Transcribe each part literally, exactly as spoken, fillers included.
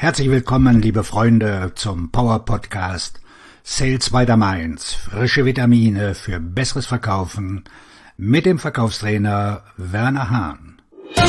Herzlich willkommen, liebe Freunde, zum Power Podcast Sales by the Mainz. Frische Vitamine für besseres Verkaufen mit dem Verkaufstrainer Werner Hahn.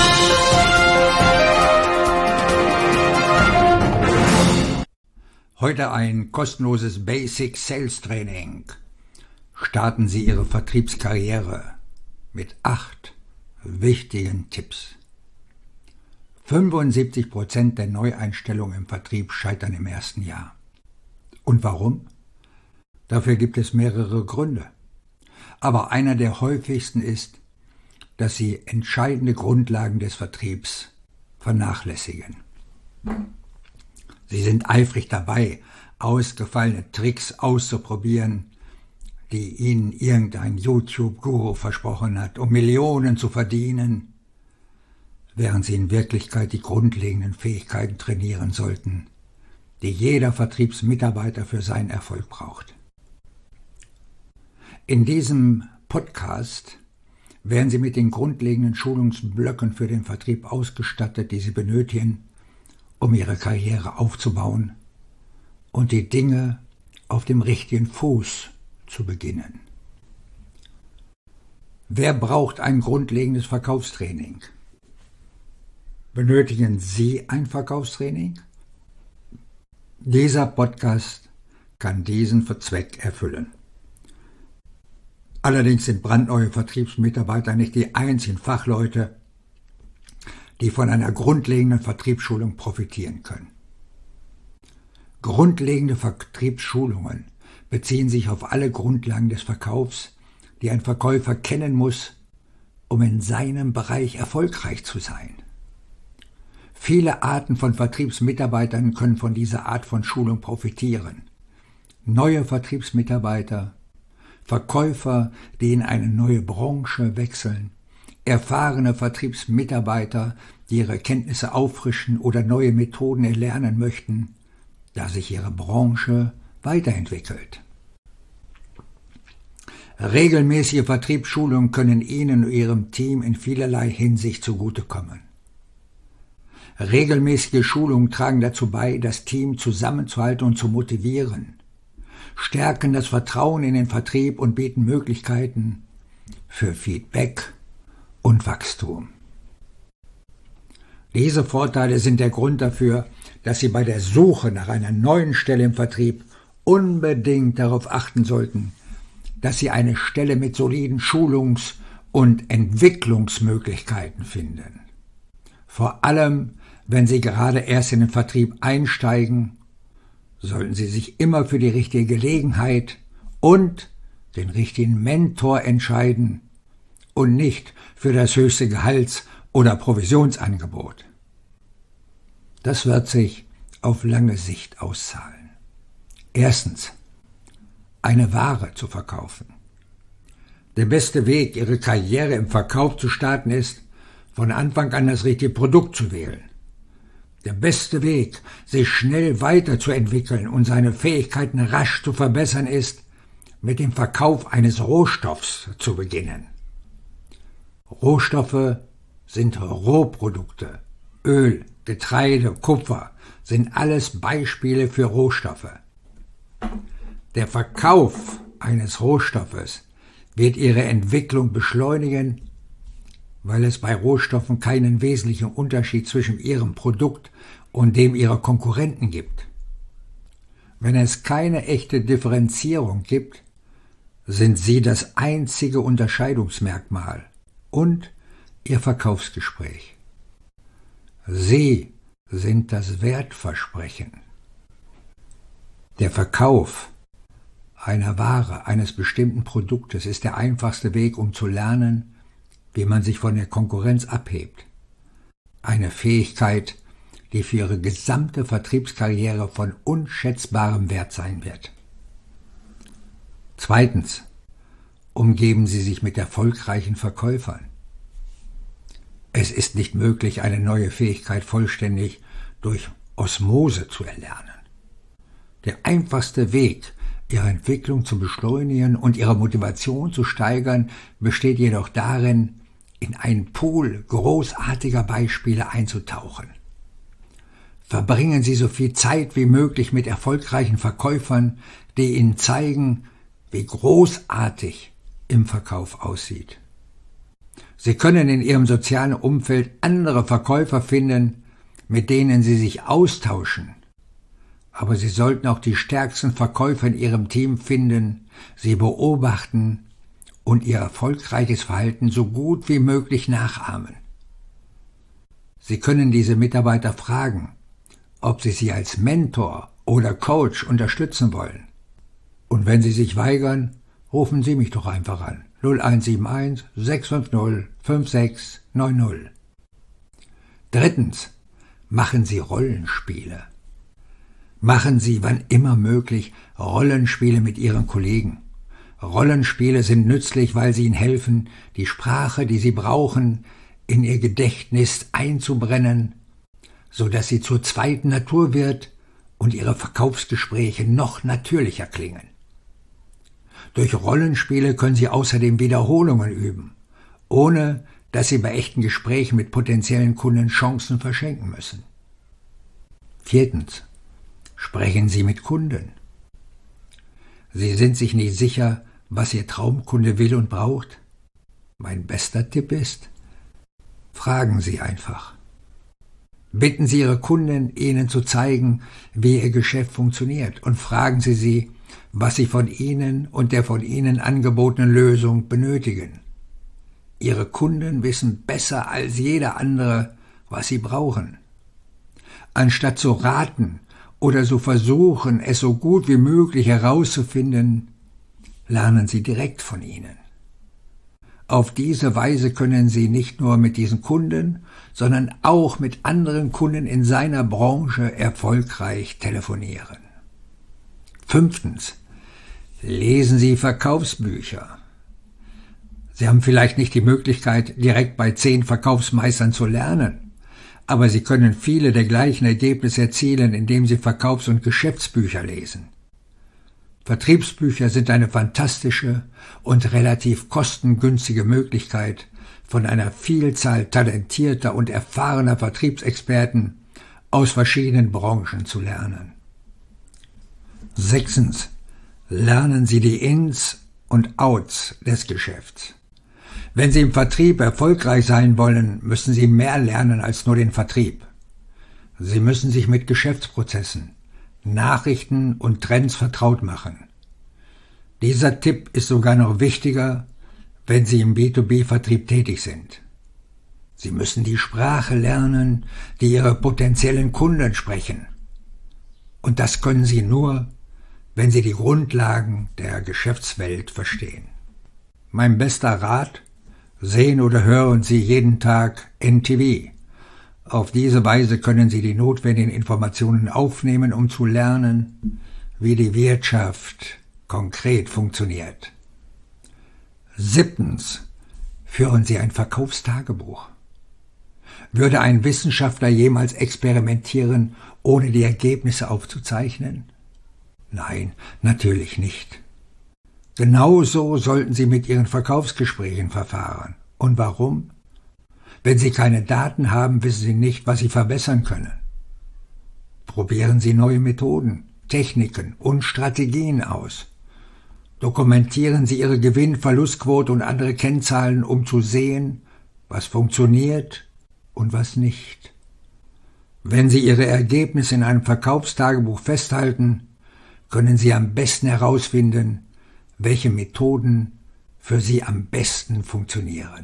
Heute ein kostenloses Basic Sales Training. Starten Sie Ihre Vertriebskarriere mit acht wichtigen Tipps. fünfundsiebzig Prozent der Neueinstellungen im Vertrieb scheitern im ersten Jahr. Und warum? Dafür gibt es mehrere Gründe. Aber einer der häufigsten ist, dass sie entscheidende Grundlagen des Vertriebs vernachlässigen. Sie sind eifrig dabei, ausgefallene Tricks auszuprobieren, die ihnen irgendein YouTube-Guru versprochen hat, um Millionen zu verdienen, während sie in Wirklichkeit die grundlegenden Fähigkeiten trainieren sollten, die jeder Vertriebsmitarbeiter für seinen Erfolg braucht. In diesem Podcast werden Sie mit den grundlegenden Schulungsblöcken für den Vertrieb ausgestattet, die Sie benötigen, um Ihre Karriere aufzubauen und die Dinge auf dem richtigen Fuß zu beginnen. Wer braucht ein grundlegendes Verkaufstraining? Benötigen Sie ein Verkaufstraining? Dieser Podcast kann diesen Zweck erfüllen. Allerdings sind brandneue Vertriebsmitarbeiter nicht die einzigen Fachleute, die von einer grundlegenden Vertriebsschulung profitieren können. Grundlegende Vertriebsschulungen beziehen sich auf alle Grundlagen des Verkaufs, die ein Verkäufer kennen muss, um in seinem Bereich erfolgreich zu sein. Viele Arten von Vertriebsmitarbeitern können von dieser Art von Schulung profitieren. Neue Vertriebsmitarbeiter, Verkäufer, die in eine neue Branche wechseln, erfahrene Vertriebsmitarbeiter, die ihre Kenntnisse auffrischen oder neue Methoden erlernen möchten, da sich ihre Branche weiterentwickelt. Regelmäßige Vertriebsschulungen können Ihnen und Ihrem Team in vielerlei Hinsicht zugutekommen. Regelmäßige Schulungen tragen dazu bei, das Team zusammenzuhalten und zu motivieren, stärken das Vertrauen in den Vertrieb und bieten Möglichkeiten für Feedback und Wachstum. Diese Vorteile sind der Grund dafür, dass Sie bei der Suche nach einer neuen Stelle im Vertrieb unbedingt darauf achten sollten, dass Sie eine Stelle mit soliden Schulungs- und Entwicklungsmöglichkeiten finden. Vor allem, wenn Sie gerade erst in den Vertrieb einsteigen, sollten Sie sich immer für die richtige Gelegenheit und den richtigen Mentor entscheiden und nicht für das höchste Gehalts- oder Provisionsangebot. Das wird sich auf lange Sicht auszahlen. Erstens, eine Ware zu verkaufen. Der beste Weg, Ihre Karriere im Verkauf zu starten, ist, von Anfang an das richtige Produkt zu wählen. Der beste Weg, sich schnell weiterzuentwickeln und seine Fähigkeiten rasch zu verbessern, ist, mit dem Verkauf eines Rohstoffs zu beginnen. Rohstoffe sind Rohprodukte. Öl, Getreide, Kupfer sind alles Beispiele für Rohstoffe. Der Verkauf eines Rohstoffes wird Ihre Entwicklung beschleunigen, weil es bei Rohstoffen keinen wesentlichen Unterschied zwischen Ihrem Produkt und dem Ihrer Konkurrenten gibt. Wenn es keine echte Differenzierung gibt, sind Sie das einzige Unterscheidungsmerkmal und Ihr Verkaufsgespräch. Sie sind das Wertversprechen. Der Verkauf einer Ware, eines bestimmten Produktes ist der einfachste Weg, um zu lernen, wie man sich von der Konkurrenz abhebt. Eine Fähigkeit, die für Ihre gesamte Vertriebskarriere von unschätzbarem Wert sein wird. Zweitens, umgeben Sie sich mit erfolgreichen Verkäufern. Es ist nicht möglich, eine neue Fähigkeit vollständig durch Osmose zu erlernen. Der einfachste Weg, Ihre Entwicklung zu beschleunigen und Ihre Motivation zu steigern, besteht jedoch darin, in einen Pool großartiger Beispiele einzutauchen. Verbringen Sie so viel Zeit wie möglich mit erfolgreichen Verkäufern, die Ihnen zeigen, wie großartig im Verkauf aussieht. Sie können in Ihrem sozialen Umfeld andere Verkäufer finden, mit denen Sie sich austauschen. Aber Sie sollten auch die stärksten Verkäufer in Ihrem Team finden, sie beobachten und Ihr erfolgreiches Verhalten so gut wie möglich nachahmen. Sie können diese Mitarbeiter fragen, ob Sie sie als Mentor oder Coach unterstützen wollen. Und wenn Sie sich weigern, rufen Sie mich doch einfach an. null eins sieben eins sechs fünf null fünf sechs neun null. Drittens, machen Sie Rollenspiele. Machen Sie, wann immer möglich, Rollenspiele mit Ihren Kollegen. Rollenspiele sind nützlich, weil sie Ihnen helfen, die Sprache, die Sie brauchen, in Ihr Gedächtnis einzubrennen, so dass sie zur zweiten Natur wird und Ihre Verkaufsgespräche noch natürlicher klingen. Durch Rollenspiele können Sie außerdem Wiederholungen üben, ohne dass Sie bei echten Gesprächen mit potenziellen Kunden Chancen verschenken müssen. Viertens. Sprechen Sie mit Kunden. Sie sind sich nicht sicher, was Ihr Traumkunde will und braucht? Mein bester Tipp ist, fragen Sie einfach. Bitten Sie Ihre Kunden, Ihnen zu zeigen, wie Ihr Geschäft funktioniert, und fragen Sie sie, was Sie von Ihnen und der von Ihnen angebotenen Lösung benötigen. Ihre Kunden wissen besser als jeder andere, was sie brauchen. Anstatt zu raten oder zu versuchen, es so gut wie möglich herauszufinden, lernen Sie direkt von ihnen. Auf diese Weise können Sie nicht nur mit diesen Kunden, sondern auch mit anderen Kunden in seiner Branche erfolgreich telefonieren. Fünftens. Lesen Sie Verkaufsbücher. Sie haben vielleicht nicht die Möglichkeit, direkt bei zehn Verkaufsmeistern zu lernen, aber Sie können viele der gleichen Ergebnisse erzielen, indem Sie Verkaufs- und Geschäftsbücher lesen. Vertriebsbücher sind eine fantastische und relativ kostengünstige Möglichkeit, von einer Vielzahl talentierter und erfahrener Vertriebsexperten aus verschiedenen Branchen zu lernen. Sechstens. Lernen Sie die Ins und Outs des Geschäfts. Wenn Sie im Vertrieb erfolgreich sein wollen, müssen Sie mehr lernen als nur den Vertrieb. Sie müssen sich mit Geschäftsprozessen, Nachrichten und Trends vertraut machen. Dieser Tipp ist sogar noch wichtiger, wenn Sie im B zwei B-Vertrieb tätig sind. Sie müssen die Sprache lernen, die Ihre potenziellen Kunden sprechen. Und das können Sie nur, wenn Sie die Grundlagen der Geschäftswelt verstehen. Mein bester Rat: Sehen oder hören Sie jeden Tag N T V. Auf diese Weise können Sie die notwendigen Informationen aufnehmen, um zu lernen, wie die Wirtschaft konkret funktioniert. Siebtens. Führen Sie ein Verkaufstagebuch. Würde ein Wissenschaftler jemals experimentieren, ohne die Ergebnisse aufzuzeichnen? Nein, natürlich nicht. Genauso sollten Sie mit Ihren Verkaufsgesprächen verfahren. Und warum? Wenn Sie keine Daten haben, wissen Sie nicht, was Sie verbessern können. Probieren Sie neue Methoden, Techniken und Strategien aus. Dokumentieren Sie Ihre Gewinn-Verlustquote und andere Kennzahlen, um zu sehen, was funktioniert und was nicht. Wenn Sie Ihre Ergebnisse in einem Verkaufstagebuch festhalten, können Sie am besten herausfinden, welche Methoden für Sie am besten funktionieren.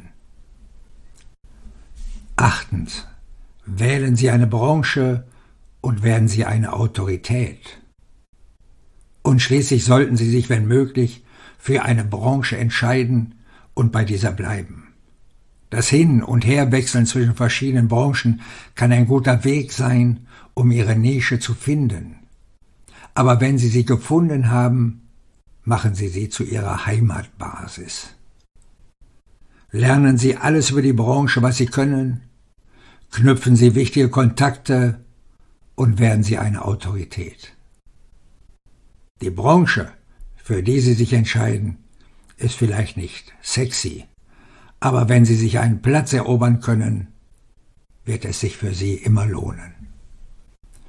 Achtens. Wählen Sie eine Branche und werden Sie eine Autorität. Und schließlich sollten Sie sich, wenn möglich, für eine Branche entscheiden und bei dieser bleiben. Das Hin- und Herwechseln zwischen verschiedenen Branchen kann ein guter Weg sein, um Ihre Nische zu finden. Aber wenn Sie sie gefunden haben, machen Sie sie zu Ihrer Heimatbasis. Lernen Sie alles über die Branche, was Sie können, knüpfen Sie wichtige Kontakte und werden Sie eine Autorität. Die Branche, für die Sie sich entscheiden, ist vielleicht nicht sexy, aber wenn Sie sich einen Platz erobern können, wird es sich für Sie immer lohnen.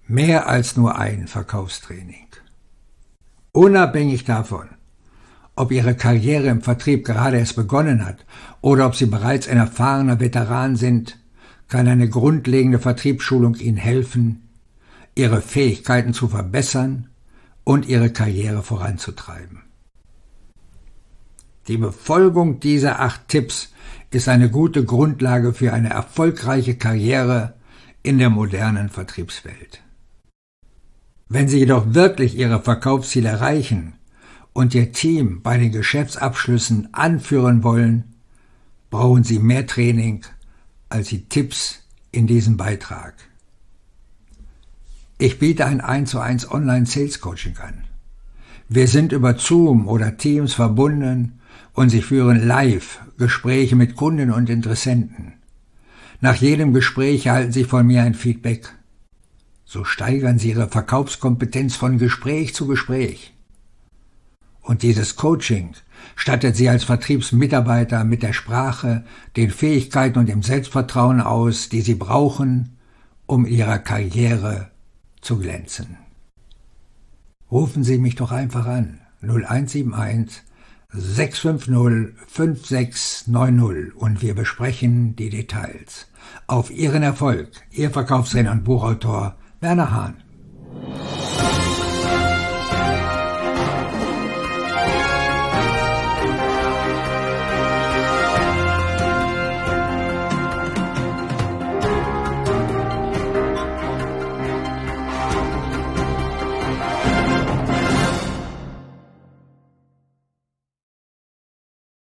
Mehr als nur ein Verkaufstraining. Unabhängig davon, ob Ihre Karriere im Vertrieb gerade erst begonnen hat oder ob Sie bereits ein erfahrener Veteran sind, kann eine grundlegende Vertriebsschulung Ihnen helfen, Ihre Fähigkeiten zu verbessern und Ihre Karriere voranzutreiben. Die Befolgung dieser acht Tipps ist eine gute Grundlage für eine erfolgreiche Karriere in der modernen Vertriebswelt. Wenn Sie jedoch wirklich Ihre Verkaufsziele erreichen und Ihr Team bei den Geschäftsabschlüssen anführen wollen, brauchen Sie mehr Training als die Tipps in diesem Beitrag. Ich biete ein eins zu eins Online-Sales-Coaching an. Wir sind über Zoom oder Teams verbunden und Sie führen live Gespräche mit Kunden und Interessenten. Nach jedem Gespräch erhalten Sie von mir ein Feedback. So steigern Sie Ihre Verkaufskompetenz von Gespräch zu Gespräch. Und dieses Coaching stattet Sie als Vertriebsmitarbeiter mit der Sprache, den Fähigkeiten und dem Selbstvertrauen aus, die Sie brauchen, um in Ihrer Karriere zu glänzen. Rufen Sie mich doch einfach an, null eins sieben eins, sechs fünf null, fünf sechs neun null und wir besprechen die Details. Auf Ihren Erfolg, Ihr Verkaufstrainer und Buchautor Werner Hahn.